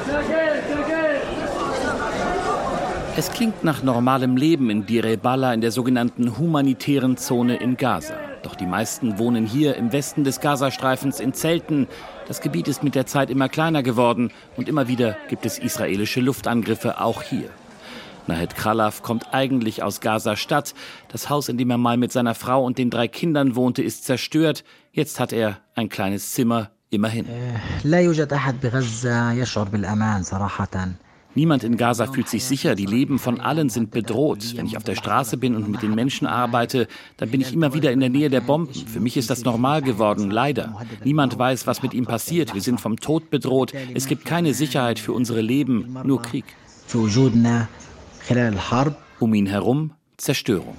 Es klingt nach normalem Leben in Deir el-Balah in der sogenannten humanitären Zone in Gaza. Doch die meisten wohnen hier im Westen des Gazastreifens in Zelten. Das Gebiet ist mit der Zeit immer kleiner geworden und immer wieder gibt es israelische Luftangriffe, auch hier. Nahed Khalaf kommt eigentlich aus Gaza-Stadt. Das Haus, in dem er mal mit seiner Frau und den 3 Kindern wohnte, ist zerstört. Jetzt hat er ein kleines Zimmer, immerhin. Niemand in Gaza fühlt sich sicher, die Leben von allen sind bedroht. Wenn ich auf der Straße bin und mit den Menschen arbeite, dann bin ich immer wieder in der Nähe der Bomben. Für mich ist das normal geworden, leider. Niemand weiß, was mit ihm passiert. Wir sind vom Tod bedroht. Es gibt keine Sicherheit für unsere Leben, nur Krieg. Um ihn herum Zerstörung.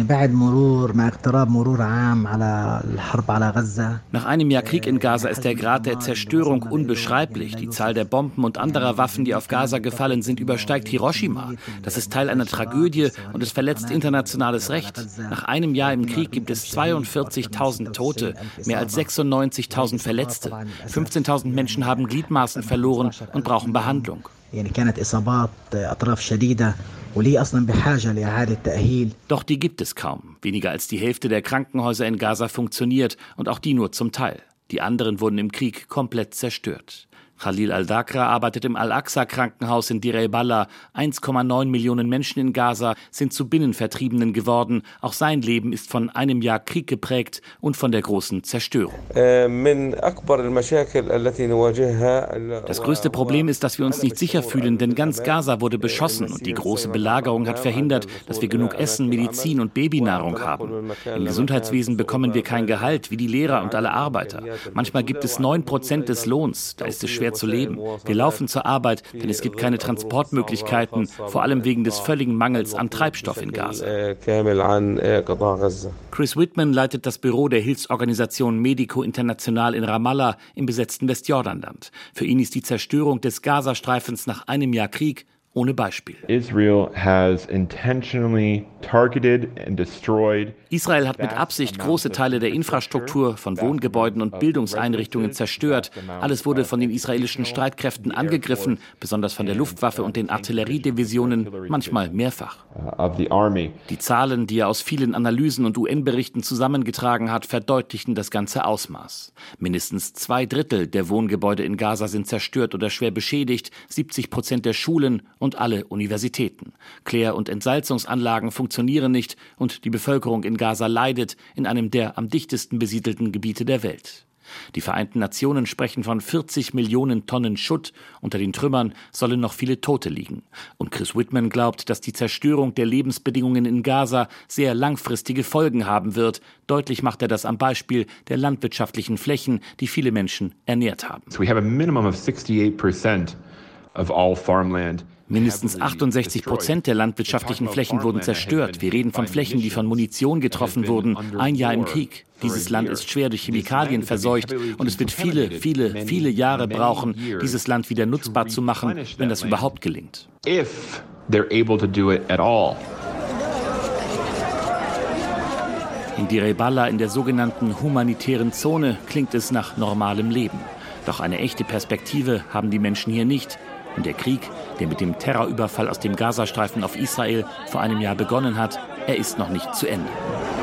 Nach einem Jahr Krieg in Gaza ist der Grad der Zerstörung unbeschreiblich. Die Zahl der Bomben und anderer Waffen, die auf Gaza gefallen sind, übersteigt Hiroshima. Das ist Teil einer Tragödie und es verletzt internationales Recht. Nach einem Jahr im Krieg gibt es 42.000 Tote, mehr als 96.000 Verletzte. 15.000 Menschen haben Gliedmaßen verloren und brauchen Behandlung. Doch die gibt es kaum. Weniger als die Hälfte der Krankenhäuser in Gaza funktioniert und auch die nur zum Teil. Die anderen wurden im Krieg komplett zerstört. Khalil al-Dakra arbeitet im Al-Aqsa-Krankenhaus in Deir el-Balah. 1,9 Millionen Menschen in Gaza sind zu Binnenvertriebenen geworden. Auch sein Leben ist von einem Jahr Krieg geprägt und von der großen Zerstörung. Das größte Problem ist, dass wir uns nicht sicher fühlen, denn ganz Gaza wurde beschossen und die große Belagerung hat verhindert, dass wir genug Essen, Medizin und Babynahrung haben. Im Gesundheitswesen bekommen wir kein Gehalt, wie die Lehrer und alle Arbeiter. Manchmal gibt es 9% des Lohns. Da ist es schwer zu leben. Wir laufen zur Arbeit, denn es gibt keine Transportmöglichkeiten, vor allem wegen des völligen Mangels an Treibstoff in Gaza. Chris Whitman leitet das Büro der Hilfsorganisation Medico International in Ramallah im besetzten Westjordanland. Für ihn ist die Zerstörung des Gazastreifens nach einem Jahr Krieg ohne Beispiel. Israel hat mit Absicht große Teile der Infrastruktur von Wohngebäuden und Bildungseinrichtungen zerstört. Alles wurde von den israelischen Streitkräften angegriffen, besonders von der Luftwaffe und den Artilleriedivisionen, manchmal mehrfach. Die Zahlen, die er aus vielen Analysen und UN-Berichten zusammengetragen hat, verdeutlichen das ganze Ausmaß. Mindestens 2/3 der Wohngebäude in Gaza sind zerstört oder schwer beschädigt, 70% der Schulen und alle Universitäten. Klär- und Entsalzungsanlagen funktionieren nicht und die Bevölkerung in Gaza leidet in einem der am dichtesten besiedelten Gebiete der Welt. Die Vereinten Nationen sprechen von 40 Millionen Tonnen Schutt. Unter den Trümmern sollen noch viele Tote liegen. Und Chris Whitman glaubt, dass die Zerstörung der Lebensbedingungen in Gaza sehr langfristige Folgen haben wird. Deutlich macht er das am Beispiel der landwirtschaftlichen Flächen, die viele Menschen ernährt haben. So we have a minimum of 68% of all farmland. Mindestens 68% der landwirtschaftlichen Flächen wurden zerstört. Wir reden von Flächen, die von Munition getroffen wurden. Ein Jahr im Krieg. Dieses Land ist schwer durch Chemikalien verseucht und es wird viele Jahre brauchen, dieses Land wieder nutzbar zu machen, wenn das überhaupt gelingt. If they're able to do it at all. In Deir el-Balah, in der sogenannten humanitären Zone, klingt es nach normalem Leben. Doch eine echte Perspektive haben die Menschen hier nicht. Und der Krieg, der mit dem Terrorüberfall aus dem Gazastreifen auf Israel vor einem Jahr begonnen hat, er ist noch nicht zu Ende.